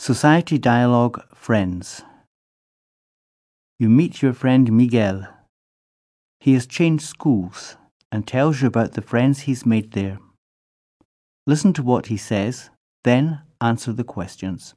Society Dialogue Friends. You meet your friend Miguel. He has changed schools and tells you about the friends he's made there. Listen to what he says, then answer the questions.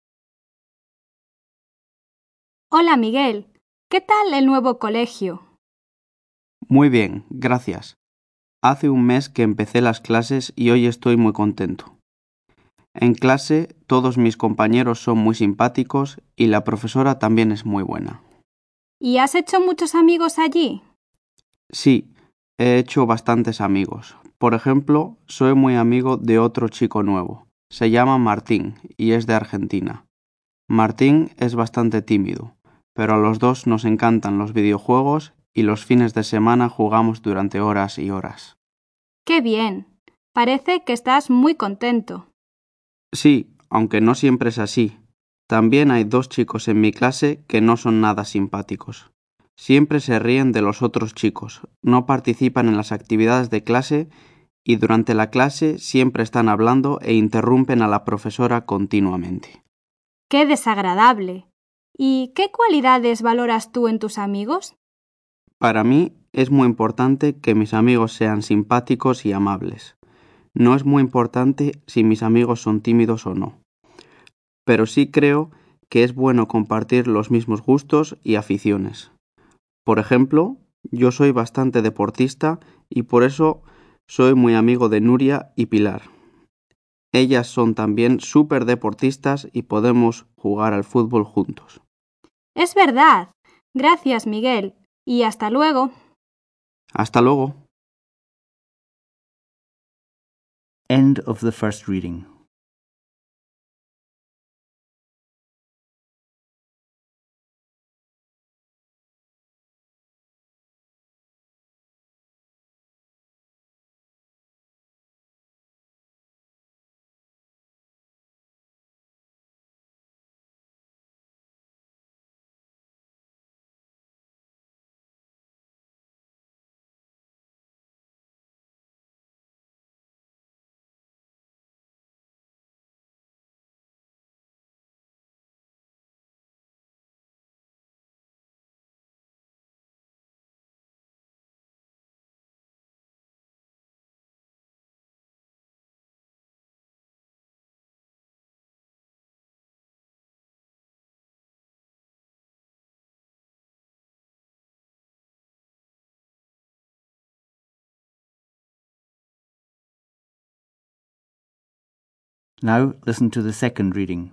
Hola Miguel, ¿qué tal el nuevo colegio? Muy bien, gracias. Hace un mes que empecé las clases y hoy estoy muy contento. En clase todos mis compañeros son muy simpáticos y la profesora también es muy buena. ¿Y has hecho muchos amigos allí? Sí, he hecho bastantes amigos. Por ejemplo, soy muy amigo de otro chico nuevo. Se llama Martín y es de Argentina. Martín es bastante tímido, pero a los dos nos encantan los videojuegos y los fines de semana jugamos durante horas y horas. ¡Qué bien! Parece que estás muy contento. Sí, aunque no siempre es así. También hay dos chicos en mi clase que no son nada simpáticos. Siempre se ríen de los otros chicos, no participan en las actividades de clase y durante la clase siempre están hablando e interrumpen a la profesora continuamente. ¡Qué desagradable! ¿Y qué cualidades valoras tú en tus amigos? Para mí es muy importante que mis amigos sean simpáticos y amables. No es muy importante si mis amigos son tímidos o no. Pero sí creo que es bueno compartir los mismos gustos y aficiones. Por ejemplo, yo soy bastante deportista y por eso soy muy amigo de Nuria y Pilar. Ellas son también súper deportistas y podemos jugar al fútbol juntos. Es verdad. Gracias, Miguel. Y hasta luego. Hasta luego. End of the first reading. Now listen to the second reading.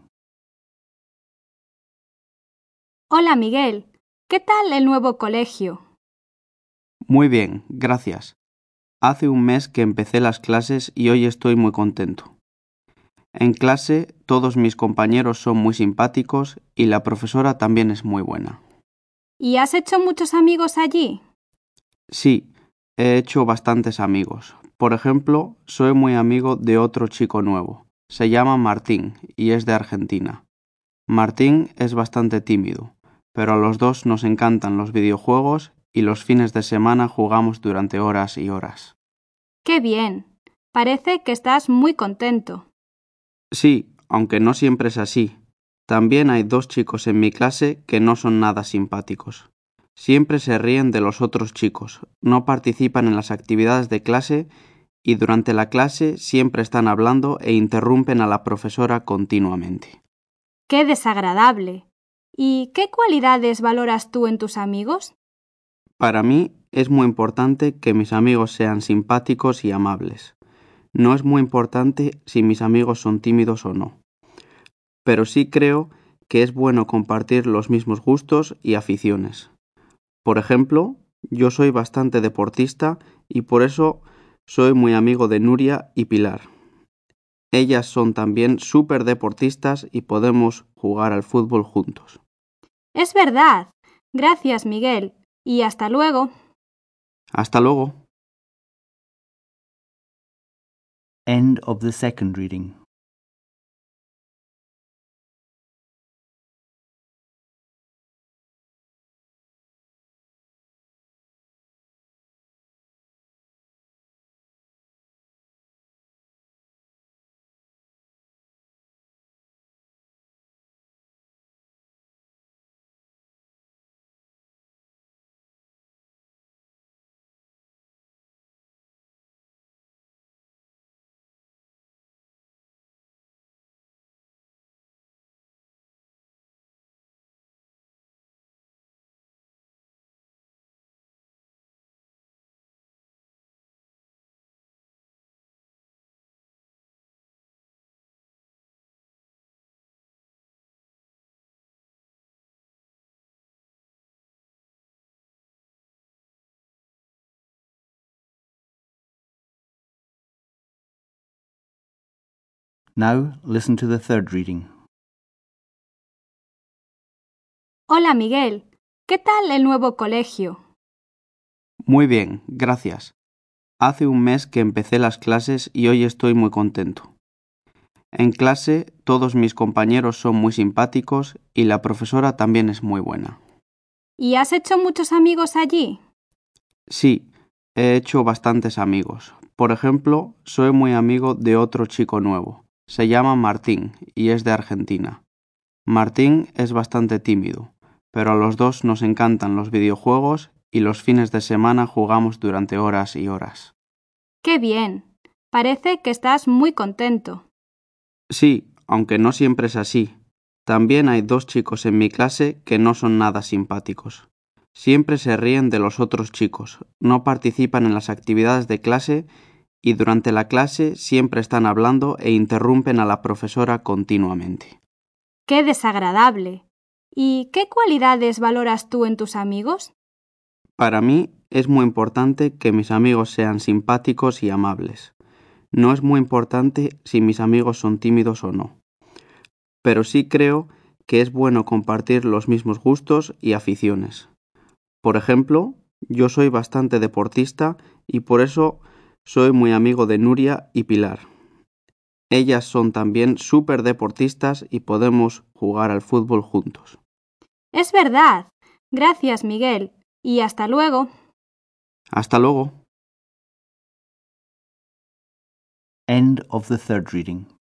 Hola Miguel, ¿qué tal el nuevo colegio? Muy bien, gracias. Hace un mes que empecé las clases y hoy estoy muy contento. En clase todos mis compañeros son muy simpáticos y la profesora también es muy buena. ¿Y has hecho muchos amigos allí? Sí, he hecho bastantes amigos. Por ejemplo, soy muy amigo de otro chico nuevo. Se llama Martín y es de Argentina. Martín es bastante tímido, pero a los dos nos encantan los videojuegos y los fines de semana jugamos durante horas y horas. ¡Qué bien! Parece que estás muy contento. Sí, aunque no siempre es así. También hay dos chicos en mi clase que no son nada simpáticos. Siempre se ríen de los otros chicos, no participan en las actividades de clase y durante la clase siempre están hablando e interrumpen a la profesora continuamente. ¡Qué desagradable! ¿Y qué cualidades valoras tú en tus amigos? Para mí es muy importante que mis amigos sean simpáticos y amables. No es muy importante si mis amigos son tímidos o no. Pero sí creo que es bueno compartir los mismos gustos y aficiones. Por ejemplo, yo soy bastante deportista y por eso soy muy amigo de Nuria y Pilar. Ellas son también súper deportistas y podemos jugar al fútbol juntos. Es verdad. Gracias, Miguel. Y hasta luego. Hasta luego. End of the second reading. Now listen to the third reading. Hola Miguel, ¿qué tal el nuevo colegio? Muy bien, gracias. Hace un mes que empecé las clases y hoy estoy muy contento. En clase todos mis compañeros son muy simpáticos y la profesora también es muy buena. ¿Y has hecho muchos amigos allí? Sí, he hecho bastantes amigos. Por ejemplo, soy muy amigo de otro chico nuevo. Se llama Martín y es de Argentina. Martín es bastante tímido, pero a los dos nos encantan los videojuegos y los fines de semana jugamos durante horas y horas. ¡Qué bien! Parece que estás muy contento. Sí, aunque no siempre es así. También hay dos chicos en mi clase que no son nada simpáticos. Siempre se ríen de los otros chicos, no participan en las actividades de clase y durante la clase siempre están hablando e interrumpen a la profesora continuamente. ¡Qué desagradable! ¿Y qué cualidades valoras tú en tus amigos? Para mí es muy importante que mis amigos sean simpáticos y amables. No es muy importante si mis amigos son tímidos o no. Pero sí creo que es bueno compartir los mismos gustos y aficiones. Por ejemplo, yo soy bastante deportista y por eso soy muy amigo de Nuria y Pilar. Ellas son también súper deportistas y podemos jugar al fútbol juntos. Es verdad. Gracias, Miguel. Y hasta luego. Hasta luego. End of the third reading.